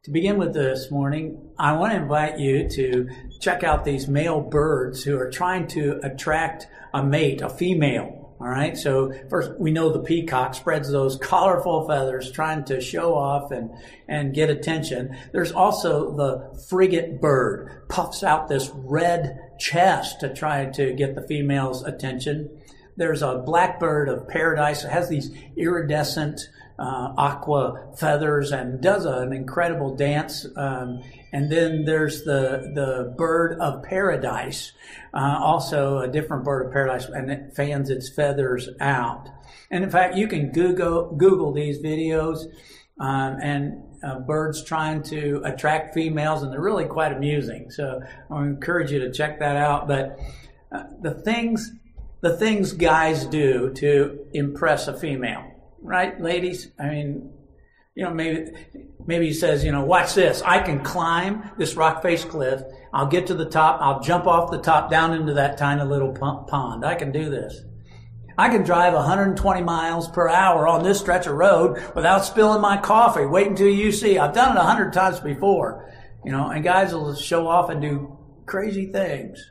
To begin with this morning, I want to invite you to check out these male birds who are trying to attract a mate, a female. All right. So first, we know the peacock spreads those colorful feathers trying to show off and get attention. There's also the frigate bird, puffs out this red chest to try to get the female's attention. There's a blackbird of paradise that has these iridescent aqua feathers and does an incredible dance. And then there's the bird of paradise, also a different bird of paradise, and it fans its feathers out. And in fact, you can Google these videos and birds trying to attract females, and they're really quite amusing. So I encourage you to check that out. But the things guys do to impress a female. Right, ladies? I mean, maybe he says, watch this. I can climb this rock-faced cliff. I'll get to the top. I'll jump off the top down into that tiny little pond. I can do this. I can drive 120 miles per hour on this stretch of road without spilling my coffee. Wait until you see. I've done it 100 times before. And guys will show off and do crazy things.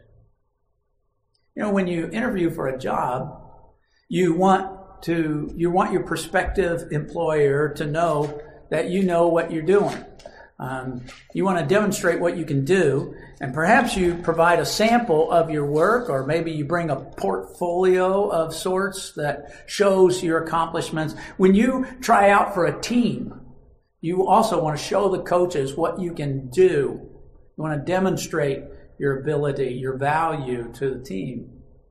When you interview for a job, you want your prospective employer to know that you know what you're doing. You want to demonstrate what you can do, and perhaps you provide a sample of your work, or maybe you bring a portfolio of sorts that shows your accomplishments. When you try out for a team, you also want to show the coaches what you can do. You want to demonstrate your ability, your value to the team.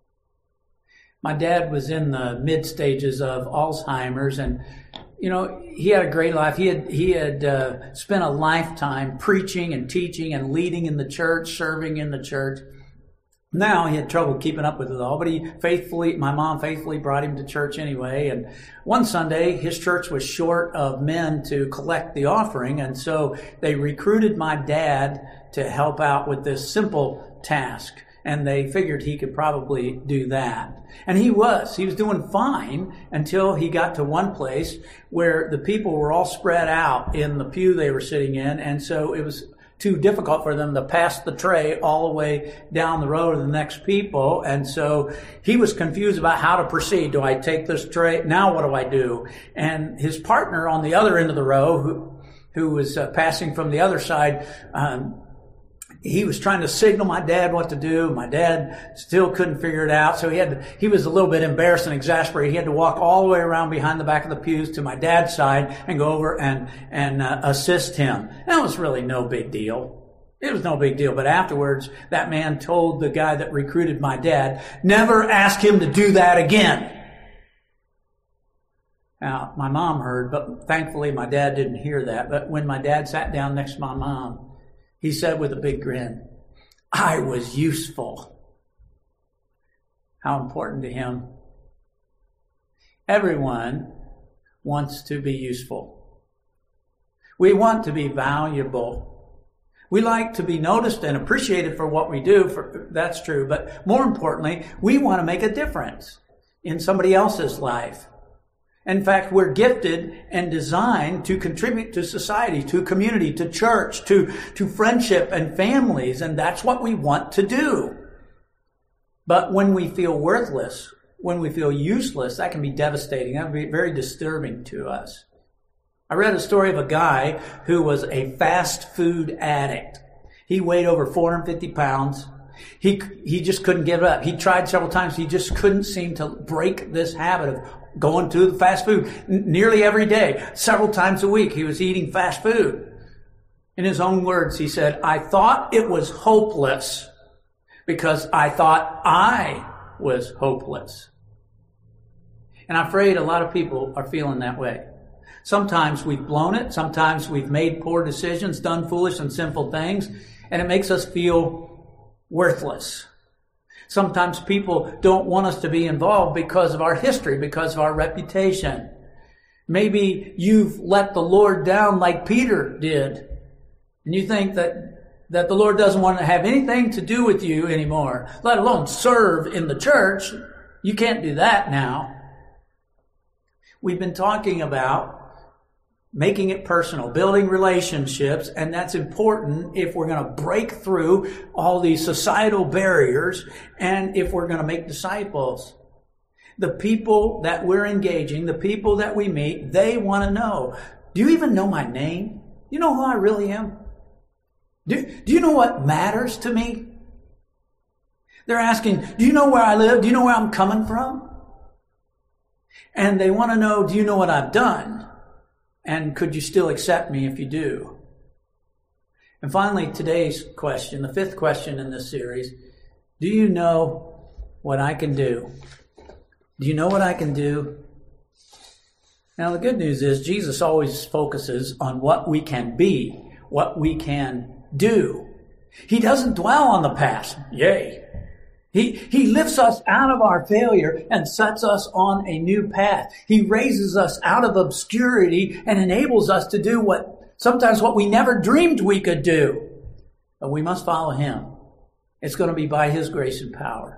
My dad was in the mid stages of Alzheimer's, and he had a great life. He had spent a lifetime preaching and teaching and leading in the church, serving in the church. Now he had trouble keeping up with it all, but my mom faithfully brought him to church anyway. And one Sunday, his church was short of men to collect the offering, and so they recruited my dad to help out with this simple task. And they figured he could probably do that. And he was doing fine until he got to one place where the people were all spread out in the pew they were sitting in. And so it was too difficult for them to pass the tray all the way down the row to the next people. And so he was confused about how to proceed. Do I take this tray? Now what do I do? And his partner on the other end of the row, who was passing from the other side, he was trying to signal my dad what to do. My dad still couldn't figure it out. So he was a little bit embarrassed and exasperated. He had to walk all the way around behind the back of the pews to my dad's side and go over and assist him. That was really no big deal. It was no big deal. But afterwards, that man told the guy that recruited my dad, never ask him to do that again. Now, my mom heard, but thankfully my dad didn't hear that. But when my dad sat down next to my mom, he said with a big grin, I was useful. How important to him. Everyone wants to be useful. We want to be valuable. We like to be noticed and appreciated for what we do. That's true. But more importantly, we want to make a difference in somebody else's life. In fact, we're gifted and designed to contribute to society, to community, to church, to friendship and families, and that's what we want to do. But when we feel worthless, when we feel useless, that can be devastating. That can be very disturbing to us. I read a story of a guy who was a fast food addict. He weighed over 450 pounds. He just couldn't give it up. He tried several times. He just couldn't seem to break this habit of going to the fast food nearly every day, several times a week. He was eating fast food. In his own words, he said, I thought it was hopeless because I thought I was hopeless. And I'm afraid a lot of people are feeling that way. Sometimes we've blown it. Sometimes we've made poor decisions, done foolish and sinful things, and it makes us feel worthless. Sometimes people don't want us to be involved because of our history, because of our reputation. Maybe you've let the Lord down like Peter did, and you think that the Lord doesn't want to have anything to do with you anymore, let alone serve in the church. You can't do that now. We've been talking about making it personal, building relationships, and that's important if we're going to break through all these societal barriers and if we're going to make disciples. The people that we're engaging, the people that we meet, they want to know, do you even know my name? Do you know who I really am? Do you know what matters to me? They're asking, do you know where I live? Do you know where I'm coming from? And they want to know, do you know what I've done? And could you still accept me if you do? And finally, today's question, the fifth question in this series, do you know what I can do? Do you know what I can do? Now, the good news is Jesus always focuses on what we can be, what we can do. He doesn't dwell on the past. Yay. He lifts us out of our failure and sets us on a new path. He raises us out of obscurity and enables us to do sometimes what we never dreamed we could do. But we must follow him. It's going to be by his grace and power.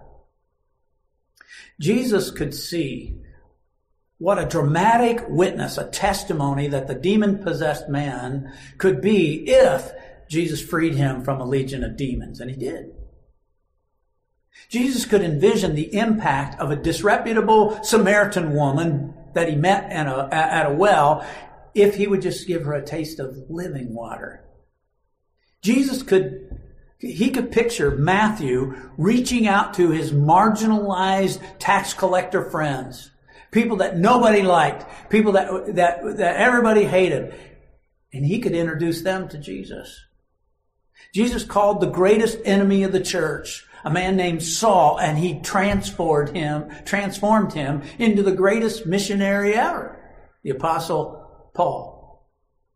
Jesus could see what a dramatic witness, a testimony that the demon-possessed man could be if Jesus freed him from a legion of demons. And he did. Jesus could envision the impact of a disreputable Samaritan woman that he met at a well if he would just give her a taste of living water. Jesus could picture Matthew reaching out to his marginalized tax collector friends, people that nobody liked, people that everybody hated, and he could introduce them to Jesus. Jesus called the greatest enemy of the church a man named Saul, and he transformed him into the greatest missionary ever, the Apostle Paul.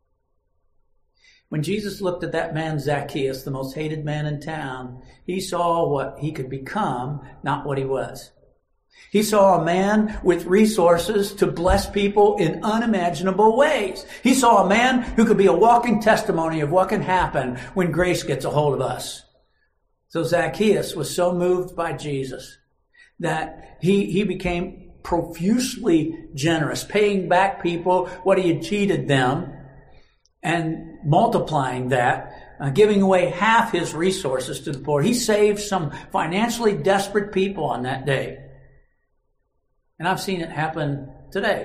When Jesus looked at that man Zacchaeus, the most hated man in town, he saw what he could become, not what he was. He saw a man with resources to bless people in unimaginable ways. He saw a man who could be a walking testimony of what can happen when grace gets a hold of us. So Zacchaeus was so moved by Jesus that he became profusely generous, paying back people what he had cheated them and multiplying that, giving away half his resources to the poor. He saved some financially desperate people on that day. And I've seen it happen today.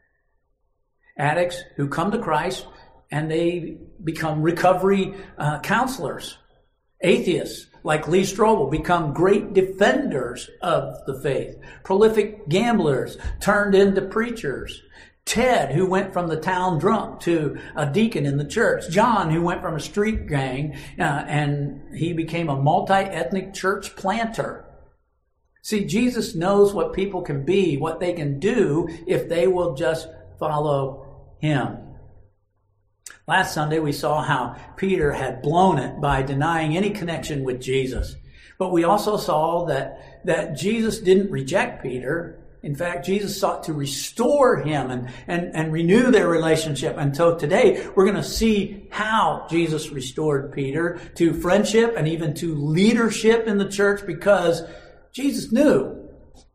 Addicts who come to Christ and they become recovery counselors. Atheists like Lee Strobel become great defenders of the faith. Prolific gamblers turned into preachers. Ted, who went from the town drunk to a deacon in the church. John, who went from a street gang and he became a multi-ethnic church planter. See, Jesus knows what people can be, what they can do if they will just follow him. Last Sunday, we saw how Peter had blown it by denying any connection with Jesus. But we also saw that Jesus didn't reject Peter. In fact, Jesus sought to restore him and renew their relationship. And so today, we're going to see how Jesus restored Peter to friendship and even to leadership in the church, because Jesus knew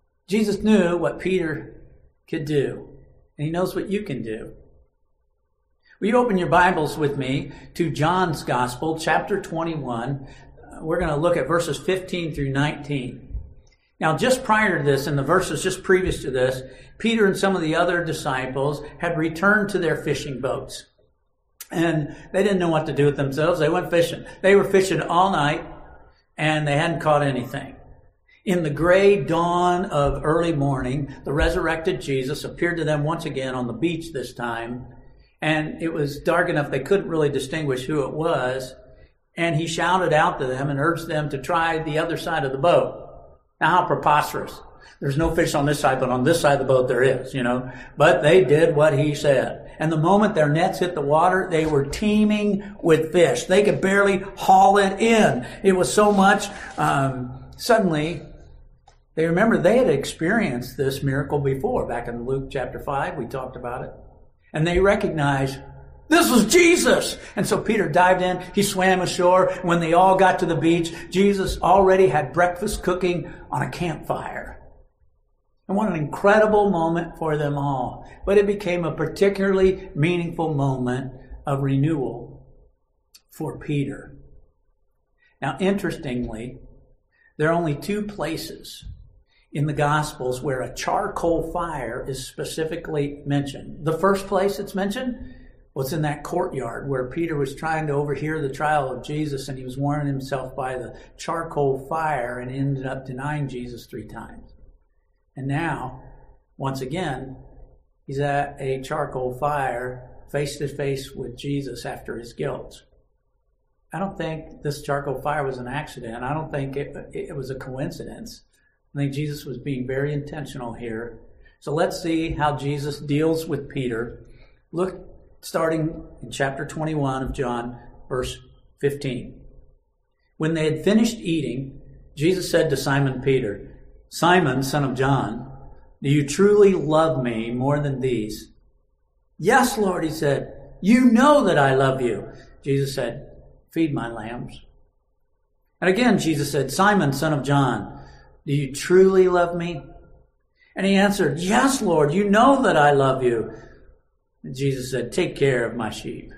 what Peter could do. And he knows what you can do. Will you open your Bibles with me to John's Gospel, chapter 21. We're going to look at verses 15 through 19. Now, just prior to this, in the verses just previous to this, Peter and some of the other disciples had returned to their fishing boats. And they didn't know what to do with themselves. They went fishing. They were fishing all night, and they hadn't caught anything. In the gray dawn of early morning, the resurrected Jesus appeared to them once again on the beach this time. And it was dark enough they couldn't really distinguish who it was. And he shouted out to them and urged them to try the other side of the boat. Now, how preposterous. There's no fish on this side, but on this side of the boat there is, But they did what he said. And the moment their nets hit the water, they were teeming with fish. They could barely haul it in. It was so much. Suddenly, they remember they had experienced this miracle before. Back in Luke chapter 5, we talked about it. And they recognized, this was Jesus. And so Peter dived in. He swam ashore. When they all got to the beach, Jesus already had breakfast cooking on a campfire. And what an incredible moment for them all. But it became a particularly meaningful moment of renewal for Peter. Now, interestingly, there are only two places in the Gospels where a charcoal fire is specifically mentioned. The first place it's mentioned was in that courtyard where Peter was trying to overhear the trial of Jesus, and he was warming himself by the charcoal fire and ended up denying Jesus 3 times. And now, once again, he's at a charcoal fire face to face with Jesus after his guilt. I don't think this charcoal fire was an accident. I don't think it was a coincidence. I think Jesus was being very intentional here. So let's see how Jesus deals with Peter. Look, starting in chapter 21 of John, verse 15. When they had finished eating, Jesus said to Simon Peter, "Simon, son of John, do you truly love me more than these?" "Yes, Lord," he said. "You know that I love you." Jesus said, "Feed my lambs." And again, Jesus said, "Simon, son of John, do you truly love me?" And he answered, "Yes, Lord, you know that I love you." And Jesus said, "Take care of my sheep."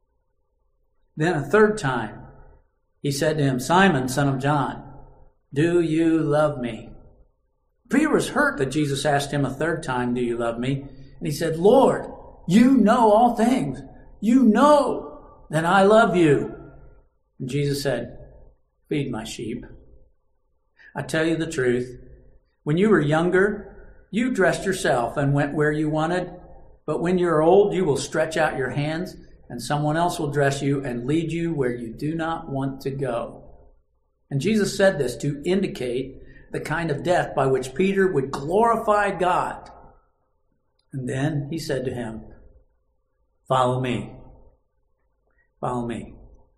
Then a third time, he said to him, "Simon, son of John, do you love me?" Peter was hurt that Jesus asked him a third time, "Do you love me?" And he said, "Lord, you know all things. You know that I love you." And Jesus said, "Feed my sheep. I tell you the truth. When you were younger, you dressed yourself and went where you wanted. But when you're old, you will stretch out your hands, and someone else will dress you and lead you where you do not want to go." And Jesus said this to indicate the kind of death by which Peter would glorify God. And then he said to him, "Follow me. Follow me."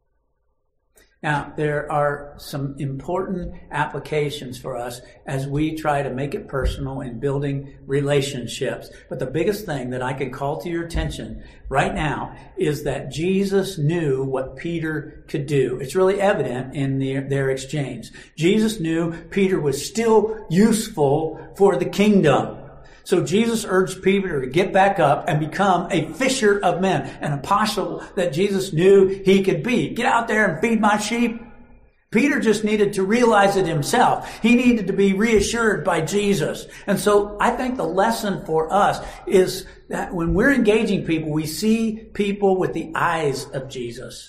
Now, there are some important applications for us as we try to make it personal in building relationships. But the biggest thing that I can call to your attention right now is that Jesus knew what Peter could do. It's really evident in their exchange. Jesus knew Peter was still useful for the kingdom. So Jesus urged Peter to get back up and become a fisher of men, an apostle that Jesus knew he could be. Get out there and feed my sheep. Peter just needed to realize it himself. He needed to be reassured by Jesus. And so I think the lesson for us is that when we're engaging people, we see people with the eyes of Jesus.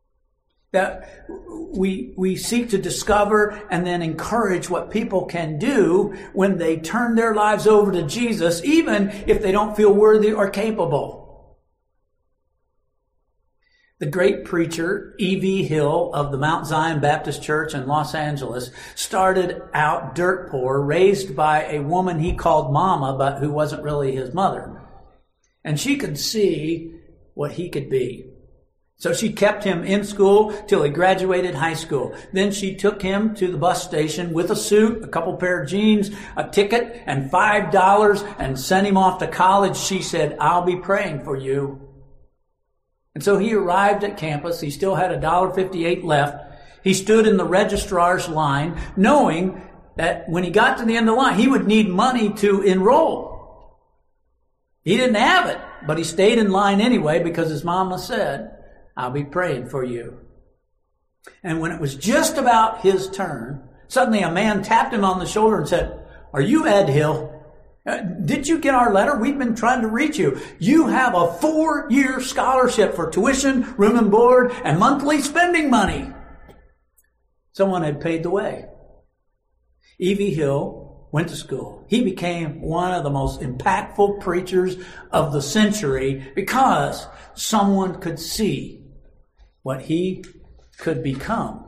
That we seek to discover and then encourage what people can do when they turn their lives over to Jesus, even if they don't feel worthy or capable. The great preacher, E.V. Hill of the Mount Zion Baptist Church in Los Angeles started out dirt poor, raised by a woman he called Mama, but who wasn't really his mother. And she could see what he could be. So she kept him in school till he graduated high school. Then she took him to the bus station with a suit, a couple pair of jeans, a ticket, and $5 and sent him off to college. She said, "I'll be praying for you." And so he arrived at campus. He still had $1.58 left. He stood in the registrar's line, knowing that when he got to the end of the line, he would need money to enroll. He didn't have it, but he stayed in line anyway because his mama said, "I'll be praying for you." And when it was just about his turn, suddenly a man tapped him on the shoulder and said, "Are you Ed Hill? Did you get our letter? We've been trying to reach you. You have a 4-year scholarship for tuition, room and board, and monthly spending money." Someone had paid the way. E.V. Hill went to school. He became one of the most impactful preachers of the century because someone could see what he could become.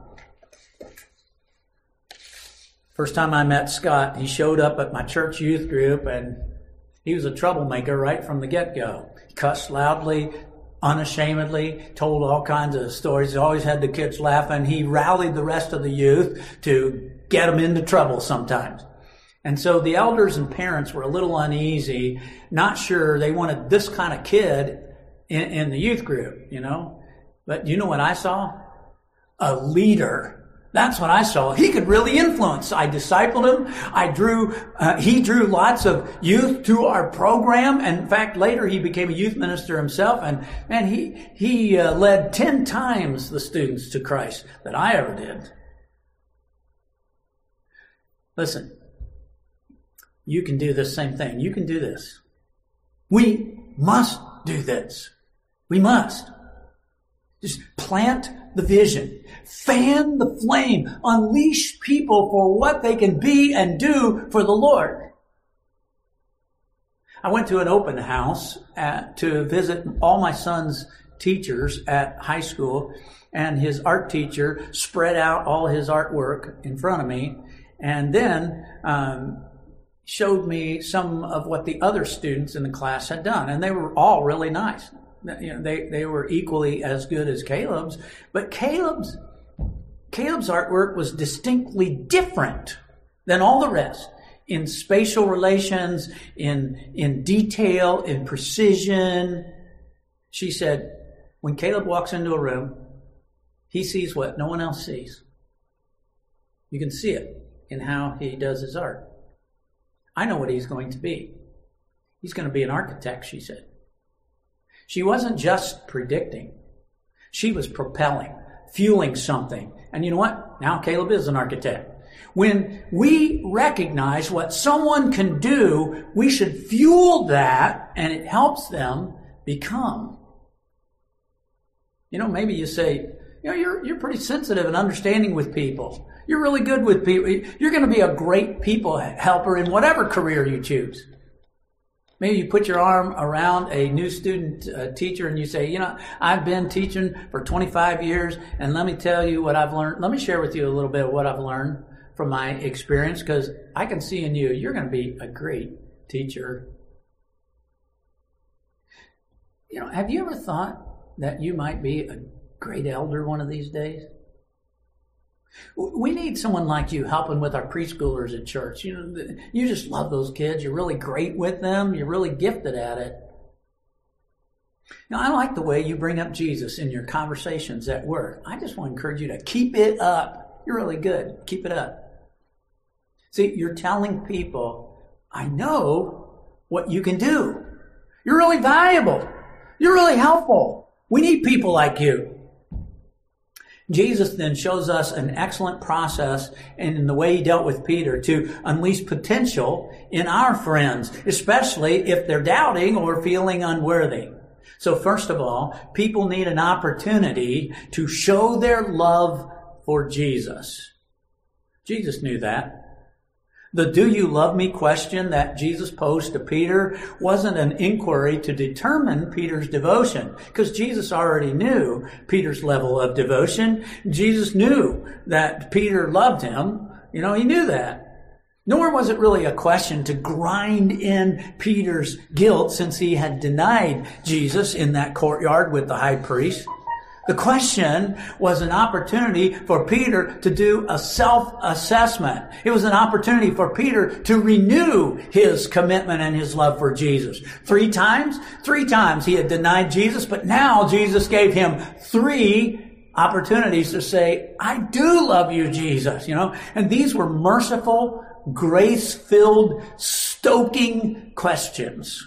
First time I met Scott, he showed up at my church youth group, and he was a troublemaker right from the get-go. He cussed loudly, unashamedly, told all kinds of stories. He always had the kids laughing. He rallied the rest of the youth to get them into trouble sometimes. And so the elders and parents were a little uneasy, not sure they wanted this kind of kid in the youth group, you know. But you know what I saw? A leader That's what I saw. He could really influence. I discipled him. He drew lots of youth to our program. And in fact, later he became a youth minister himself. And he led 10 times the students to Christ that I ever did. Listen, you can do the same thing. You can do this. We must do this. We must. Just plant the vision. Fan the flame. Unleash people for what they can be and do for the Lord. I went to an open house to visit all my son's teachers at high school, and his art teacher spread out all his artwork in front of me, and then showed me some of what the other students in the class had done, and they were all really nice. You know, they were equally as good as Caleb's, but Caleb's artwork was distinctly different than all the rest in spatial relations, in detail, in precision. She said, when Caleb walks into a room, he sees what no one else sees. You can see it in how he does his art. I know what he's going to be. He's going to be an architect, she said. She wasn't just predicting. She was propelling, fueling something. And you know what? Now Caleb is an architect. When we recognize what someone can do, we should fuel that, and it helps them become. You know, maybe you say, you know, you're pretty sensitive and understanding with people. You're really good with people. You're going to be a great people helper in whatever career you choose. Maybe you put your arm around a new student teacher and you say, you know, I've been teaching for 25 years, and let me tell you what I've learned. Let me share with you a little bit of what I've learned from my experience, because I can see in you, you're going to be a great teacher. You know, have you ever thought that you might be a great elder one of these days? We need someone like you helping with our preschoolers at church. You know, you just love those kids. You're really great with them. You're really gifted at it. Now, I like the way you bring up Jesus in your conversations at work. I just want to encourage you to keep it up. You're really good. Keep it up. See, you're telling people, I know what you can do. You're really valuable. You're really helpful. We need people like you. Jesus then shows us an excellent process in the way he dealt with Peter to unleash potential in our friends, especially if they're doubting or feeling unworthy. So first of all, people need an opportunity to show their love for Jesus. Jesus knew that. The "do you love me" question that Jesus posed to Peter wasn't an inquiry to determine Peter's devotion, because Jesus already knew Peter's level of devotion. Jesus knew that Peter loved him. You know, he knew that. Nor was it really a question to grind in Peter's guilt, since he had denied Jesus in that courtyard with the high priest. The question was an opportunity for Peter to do a self-assessment. It was an opportunity for Peter to renew his commitment and his love for Jesus. 3 times he had denied Jesus, but now Jesus gave him 3 opportunities to say, I do love you, Jesus, you know. And these were merciful, grace-filled, stoking questions.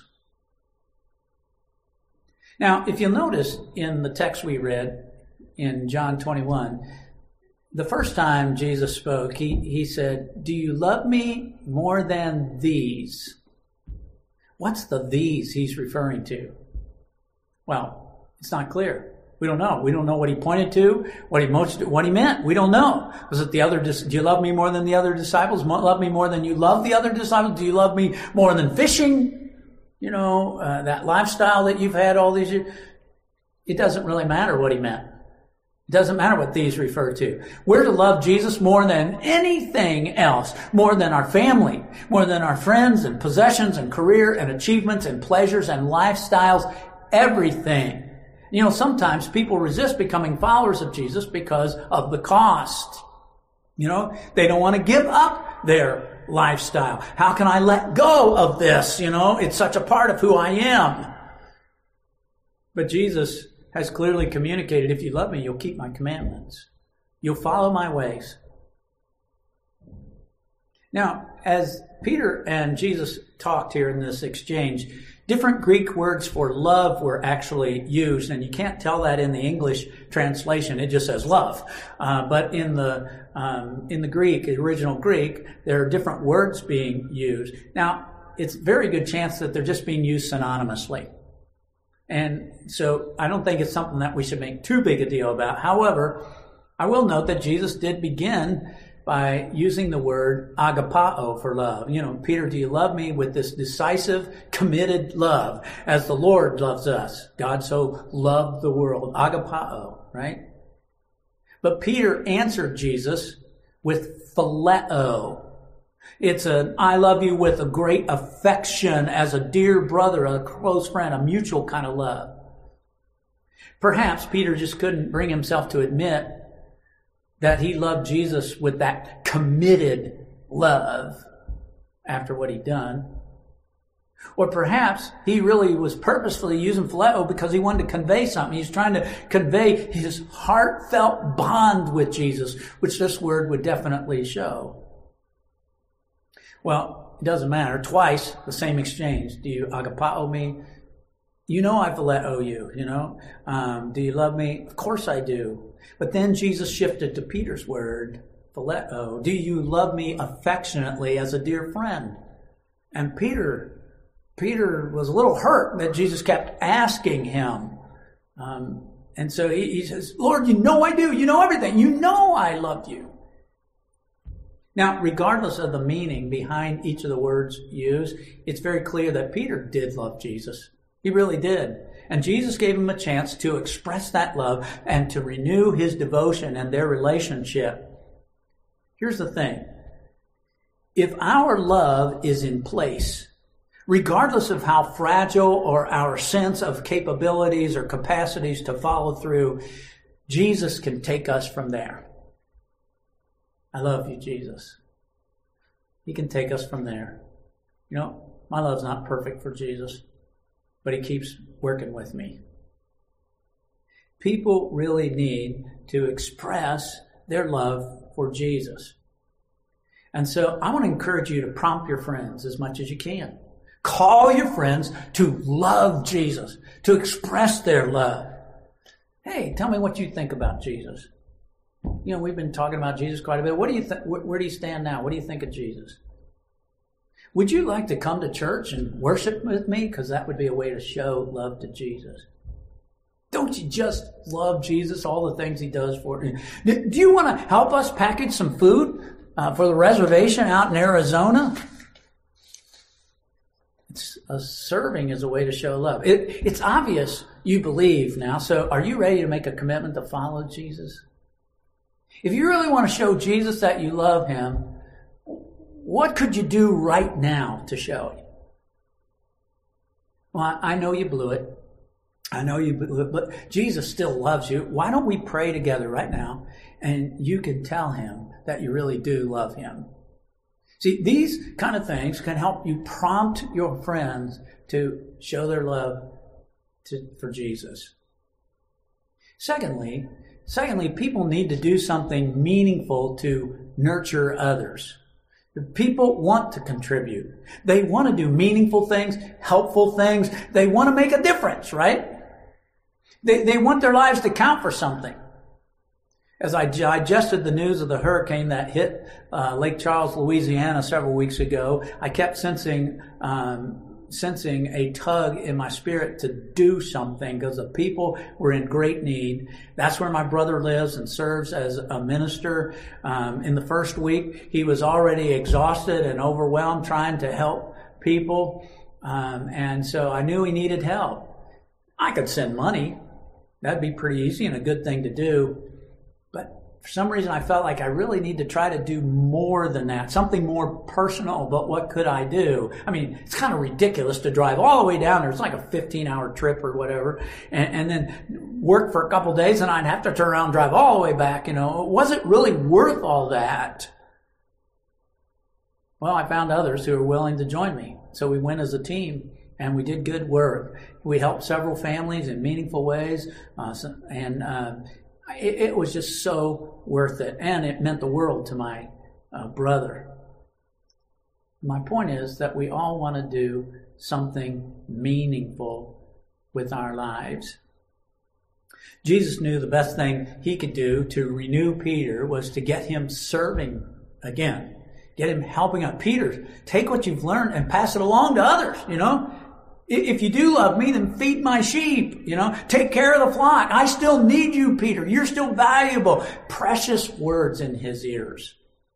Now, if you'll notice in the text we read in John 21, the first time Jesus spoke, he said, do you love me more than these? What's the these he's referring to? Well, it's not clear. We don't know. We don't know what he pointed to, what he meant. We don't know. Was it do you love me more than the other disciples? Love me more than you love the other disciples? Do you love me more than fishing? You know, that lifestyle that you've had all these years. It doesn't really matter what he meant. It doesn't matter what these refer to. We're to love Jesus more than anything else, more than our family, more than our friends and possessions and career and achievements and pleasures and lifestyles, everything. You know, sometimes people resist becoming followers of Jesus because of the cost. You know, they don't want to give up their lifestyle. How can I let go of this? You know, it's such a part of who I am. But Jesus has clearly communicated, if you love me, you'll keep my commandments. You'll follow my ways. Now, as Peter and Jesus talked here in this exchange, different Greek words for love were actually used, and you can't tell that in the English translation. It just says love. But in the Greek, the original Greek, there are different words being used. Now, it's a very good chance that they're just being used synonymously. And so I don't think it's something that we should make too big a deal about. However, I will note that Jesus did begin by using the word agapao for love. Peter, do you love me with this decisive, committed love as the Lord loves us? God so loved the world. Agapao, right? But Peter answered Jesus with phileo. It's an I love you with a great affection as a dear brother, a close friend, a mutual kind of love. Perhaps Peter just couldn't bring himself to admit that he loved Jesus with that committed love after what he'd done. Or perhaps he really was purposefully using phileo because he wanted to convey something. He's trying to convey his heartfelt bond with Jesus, which this word would definitely show. Well, it doesn't matter. Twice, the same exchange. Do you agapao me? I phileo you, Do you love me? Of course I do. But then Jesus shifted to Peter's word, phileo. Do you love me affectionately as a dear friend? And Peter was a little hurt that Jesus kept asking him. And so he says, Lord, I do. You know everything. You know I love you. Now, regardless of the meaning behind each of the words used, it's very clear that Peter did love Jesus. He really did. And Jesus gave him a chance to express that love and to renew his devotion and their relationship. Here's the thing. If our love is in place, regardless of how fragile or our sense of capabilities or capacities to follow through, Jesus can take us from there. I love you, Jesus. He can take us from there. My love's not perfect for Jesus, but he keeps working with me. People really need to express their love for Jesus. And so I want to encourage you to prompt your friends as much as you can. Call your friends to love Jesus, to express their love. Hey, tell me what you think about Jesus. We've been talking about Jesus quite a bit. What do you think? Where do you stand now? What do you think of Jesus? Would you like to come to church and worship with me? Because that would be a way to show love to Jesus. Don't you just love Jesus, all the things he does for you? Do you want to help us package some food for the reservation out in Arizona? Serving is a way to show love. It's obvious you believe now. So are you ready to make a commitment to follow Jesus? If you really want to show Jesus that you love him, what could you do right now to show it? Well, I know you blew it. But Jesus still loves you. Why don't we pray together right now and you can tell him that you really do love him? See, these kind of things can help you prompt your friends to show their love for Jesus. Secondly, people need to do something meaningful to nurture others. People want to contribute. They want to do meaningful things, helpful things. They want to make a difference, right? They want their lives to count for something. As I digested the news of the hurricane that hit Lake Charles, Louisiana several weeks ago, I kept sensing a tug in my spirit to do something because the people were in great need. That's where my brother lives and serves as a minister. In the first week, he was already exhausted and overwhelmed trying to help people. And so I knew he needed help. I could send money. That'd be pretty easy and a good thing to do. But for some reason, I felt like I really need to try to do more than that, something more personal. But what could I do? I mean, it's kind of ridiculous to drive all the way down there. It's like a 15-hour trip or whatever, and then work for a couple of days, and I'd have to turn around and drive all the way back. It wasn't really worth all that. Well, I found others who were willing to join me. So we went as a team, and we did good work. We helped several families in meaningful ways, it was just so worth it, and it meant the world to my brother. My point is that we all want to do something meaningful with our lives. Jesus knew the best thing he could do to renew Peter was to get him serving again. Get him helping out. Peter, take what you've learned and pass it along to others, If you do love me, then feed my sheep, Take care of the flock. I still need you, Peter. You're still valuable. Precious words in his ears.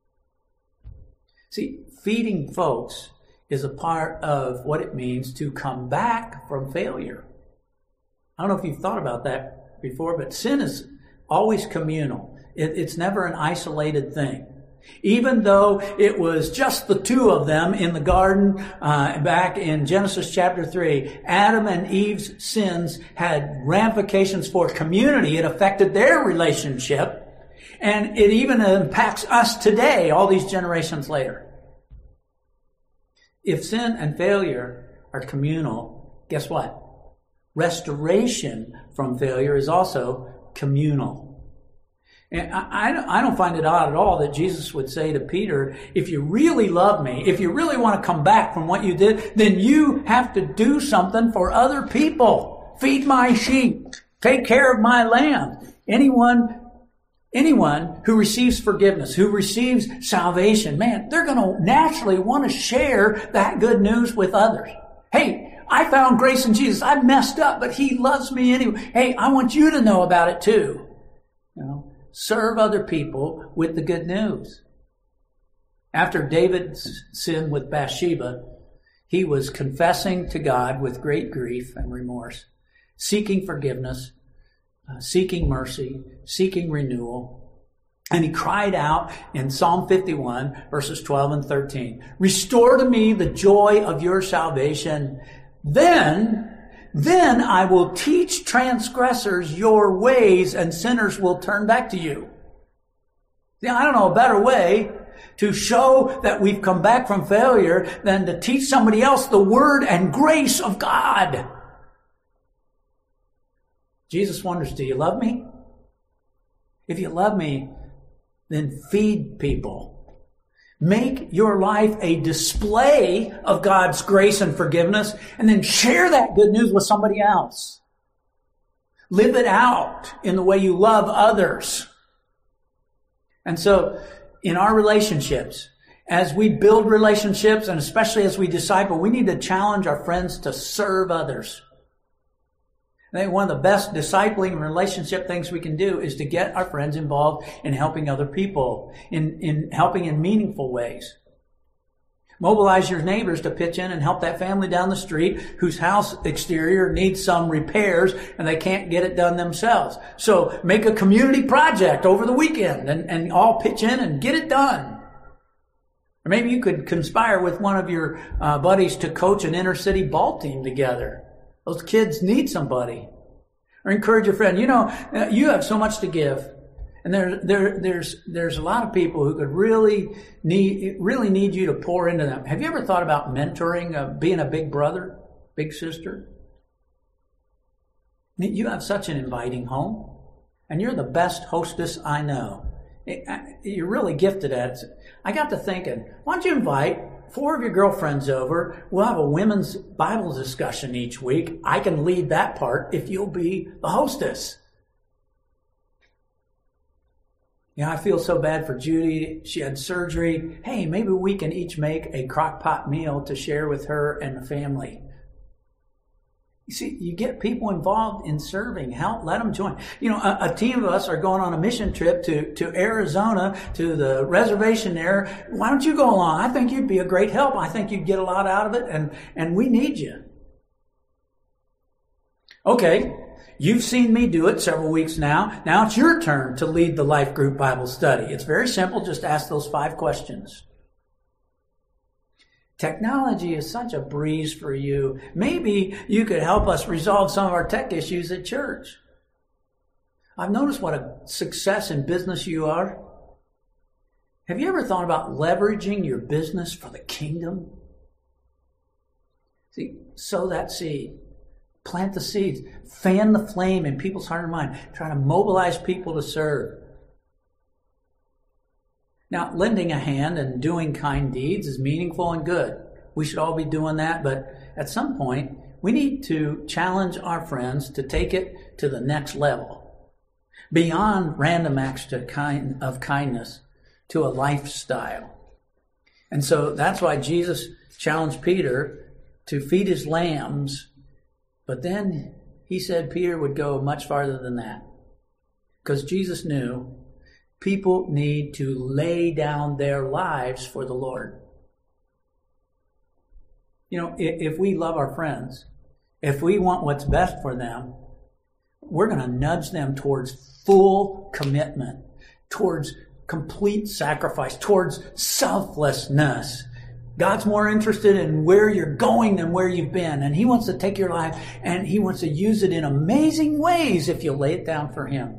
See, feeding folks is a part of what it means to come back from failure. I don't know if you've thought about that before, but sin is always communal. It's never an isolated thing. Even though it was just the two of them in the garden back in Genesis chapter 3, Adam and Eve's sins had ramifications for community. It affected their relationship. And it even impacts us today, all these generations later. If sin and failure are communal, guess what? Restoration from failure is also communal. And I don't find it odd at all that Jesus would say to Peter, if you really love me, if you really want to come back from what you did, then you have to do something for other people. Feed my sheep. Take care of my lamb. Anyone who receives forgiveness, who receives salvation, man, they're going to naturally want to share that good news with others. Hey, I found grace in Jesus. I messed up, but he loves me anyway. Hey, I want you to know about it too. Serve other people with the good news. After David's sin with Bathsheba, he was confessing to God with great grief and remorse, seeking forgiveness, seeking mercy, seeking renewal. And he cried out in Psalm 51, verses 12 and 13, restore to me the joy of your salvation. Then I will teach transgressors your ways and sinners will turn back to you. Now, I don't know a better way to show that we've come back from failure than to teach somebody else the word and grace of God. Jesus wonders, do you love me? If you love me, then feed people. Make your life a display of God's grace and forgiveness, and then share that good news with somebody else. Live it out in the way you love others. And so, in our relationships, as we build relationships, and especially as we disciple, we need to challenge our friends to serve others. I think one of the best discipling and relationship things we can do is to get our friends involved in helping other people, in helping in meaningful ways. Mobilize your neighbors to pitch in and help that family down the street whose house exterior needs some repairs and they can't get it done themselves. So make a community project over the weekend and all pitch in and get it done. Or maybe you could conspire with one of your buddies to coach an inner city ball team together. Those kids need somebody. Or encourage a friend. You have so much to give. And there's a lot of people who could really need you to pour into them. Have you ever thought about mentoring, being a big brother, big sister? You have such an inviting home. And you're the best hostess I know. You're really gifted at it. I got to thinking, why don't you invite 4 of your girlfriends over? We'll have a women's Bible discussion each week. I can lead that part if you'll be the hostess. I feel so bad for Judy. She had surgery. Hey, maybe we can each make a crock pot meal to share with her and the family. You see, you get people involved in serving. Let them join. A team of us are going on a mission trip to Arizona, to the reservation there. Why don't you go along? I think you'd be a great help. I think you'd get a lot out of it, and we need you. Okay, you've seen me do it several weeks now. Now it's your turn to lead the Life Group Bible study. It's very simple. Just ask those 5 questions. Technology is such a breeze for you. Maybe you could help us resolve some of our tech issues at church. I've noticed what a success in business you are. Have you ever thought about leveraging your business for the kingdom? See, sow that seed. Plant the seeds. Fan the flame in people's heart and mind. Try to mobilize people to serve. Now, lending a hand and doing kind deeds is meaningful and good. We should all be doing that, but at some point, we need to challenge our friends to take it to the next level, beyond random acts of kindness to a lifestyle. And so that's why Jesus challenged Peter to feed his lambs, but then he said Peter would go much farther than that, because Jesus knew people need to lay down their lives for the Lord. You know, if we love our friends, if we want what's best for them, we're going to nudge them towards full commitment, towards complete sacrifice, towards selflessness. God's more interested in where you're going than where you've been. And He wants to take your life and He wants to use it in amazing ways if you lay it down for Him.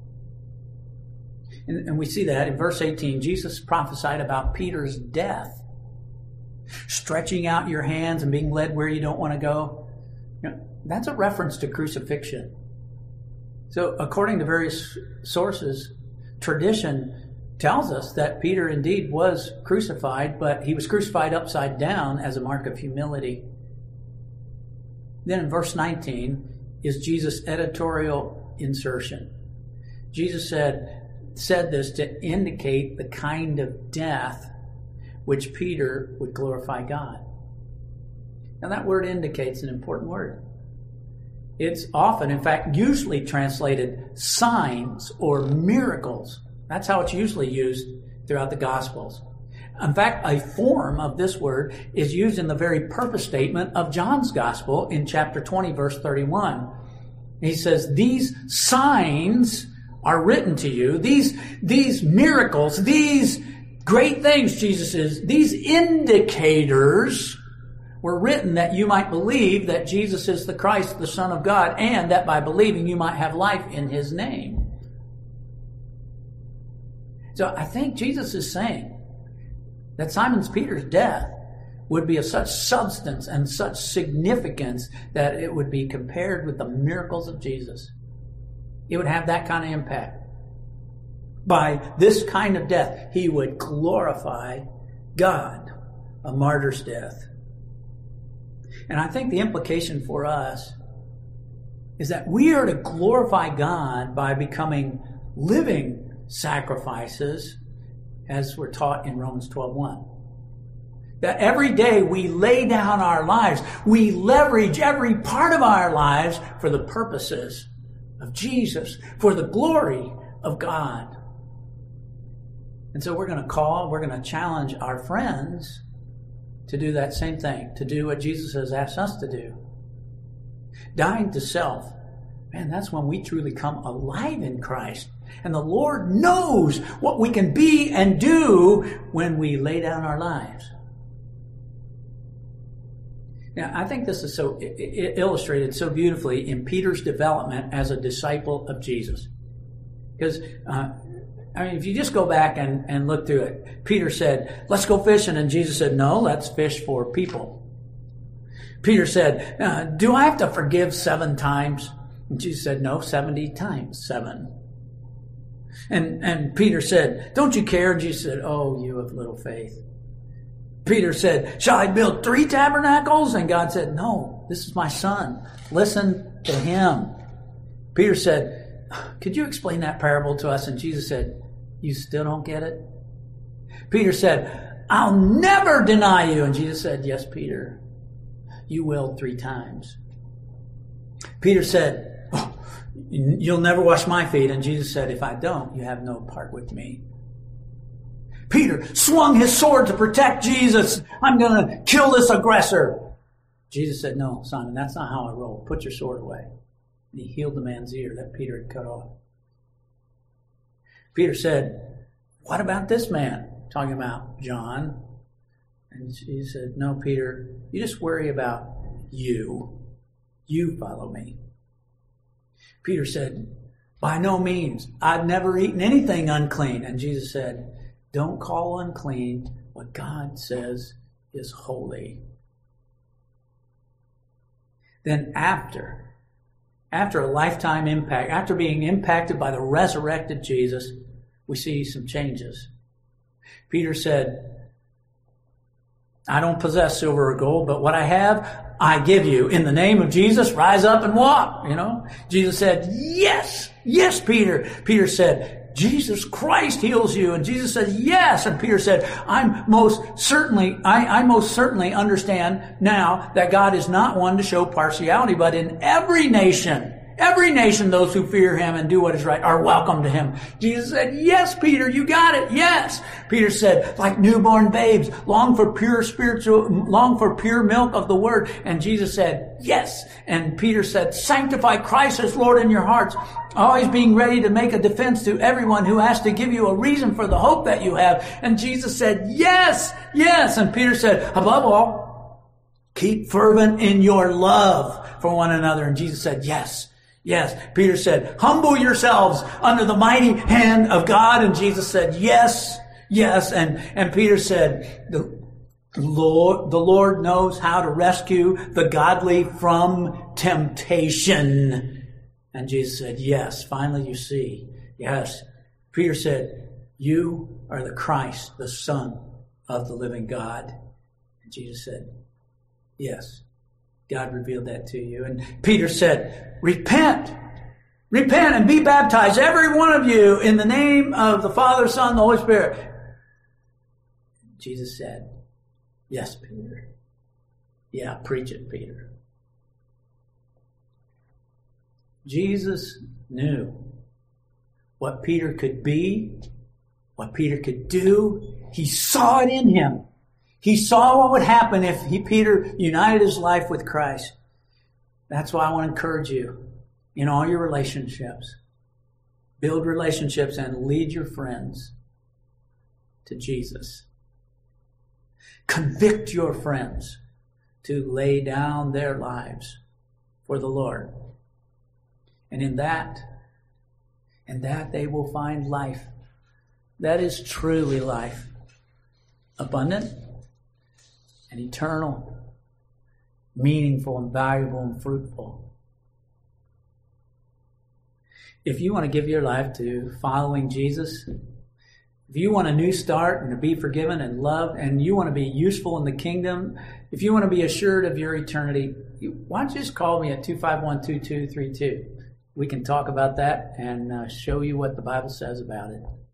And we see that in verse 18. Jesus prophesied about Peter's death. Stretching out your hands and being led where you don't want to go. You know, that's a reference to crucifixion. So according to various sources, tradition tells us that Peter indeed was crucified, but he was crucified upside down as a mark of humility. Then in verse 19 is Jesus' editorial insertion. Jesus said this to indicate the kind of death which Peter would glorify God. Now that word indicates an important word. It's often, in fact, usually translated signs or miracles. That's how it's usually used throughout the Gospels. In fact, a form of this word is used in the very purpose statement of John's Gospel in chapter 20, verse 31. He says, these signs are written to you, these miracles, these great things, Jesus says, these indicators were written that you might believe that Jesus is the Christ, the Son of God, and that by believing you might have life in His name. So I think Jesus is saying that Simon Peter's death would be of such substance and such significance that it would be compared with the miracles of Jesus. It would have that kind of impact. By this kind of death, He would glorify God, a martyr's death. And I think the implication for us is that we are to glorify God by becoming living sacrifices, as we're taught in Romans 12:1. That every day we lay down our lives, we leverage every part of our lives for the purposes of Jesus, for the glory of God. And so we're going to challenge our friends to do that same thing, to do what Jesus has asked us to do. Dying to self, man, that's when we truly come alive in Christ. And the Lord knows what we can be and do when we lay down our lives. Now, I think this is so illustrated so beautifully in Peter's development as a disciple of Jesus. Because, if you just go back and look through it, Peter said, let's go fishing. And Jesus said, no, let's fish for people. Peter said, do I have to forgive 7 times? And Jesus said, no, 70 times 7. And Peter said, don't you care? And Jesus said, oh, you of little faith. Peter said, shall I build 3 tabernacles? And God said, no, this is my son. Listen to him. Peter said, could you explain that parable to us? And Jesus said, you still don't get it? Peter said, I'll never deny you. And Jesus said, yes, Peter, you will 3 times. Peter said, oh, you'll never wash my feet. And Jesus said, if I don't, you have no part with me. Peter swung his sword to protect Jesus. I'm going to kill this aggressor. Jesus said, no, Simon, that's not how I roll. Put your sword away. And He healed the man's ear that Peter had cut off. Peter said, what about this man? Talking about John. And he said, no, Peter, you just worry about you. You follow me. Peter said, by no means. I've never eaten anything unclean. And Jesus said, don't call unclean what God says is holy. Then after a lifetime impact, after being impacted by the resurrected Jesus, we see some changes. Peter said, I don't possess silver or gold, but what I have, I give you. In the name of Jesus, rise up and walk, Jesus said, yes, Peter. Peter said, Jesus Christ heals you. And Jesus said, yes. And Peter said, I most certainly understand now that God is not one to show partiality, but in every nation, those who fear him and do what is right are welcome to him. Jesus said, yes, Peter, you got it. Yes. Peter said, like newborn babes, long for pure milk of the word. And Jesus said, yes. And Peter said, sanctify Christ as Lord in your hearts, always being ready to make a defense to everyone who has to give you a reason for the hope that you have. And Jesus said, yes. And Peter said, above all, keep fervent in your love for one another. And Jesus said, yes. Peter said, humble yourselves under the mighty hand of God. And Jesus said, yes. And Peter said, the Lord knows how to rescue the godly from temptation. And Jesus said, yes. Finally, you see. Yes. Peter said, you are the Christ, the Son of the living God. And Jesus said, yes. God revealed that to you. And Peter said, repent and be baptized, every one of you, in the name of the Father, Son, and the Holy Spirit. Jesus said, yes, Peter. Yeah, preach it, Peter. Jesus knew what Peter could be, what Peter could do. He saw it in him. He saw what would happen if Peter united his life with Christ. That's why I want to encourage you in all your relationships. Build relationships and lead your friends to Jesus. Convict your friends to lay down their lives for the Lord. And in that they will find life. That is truly life. Abundant and eternal, meaningful and valuable and fruitful. If you want to give your life to following Jesus, if you want a new start and to be forgiven and loved, and you want to be useful in the kingdom, if you want to be assured of your eternity, why don't you just call me at 251-2232? We can talk about that and show you what the Bible says about it.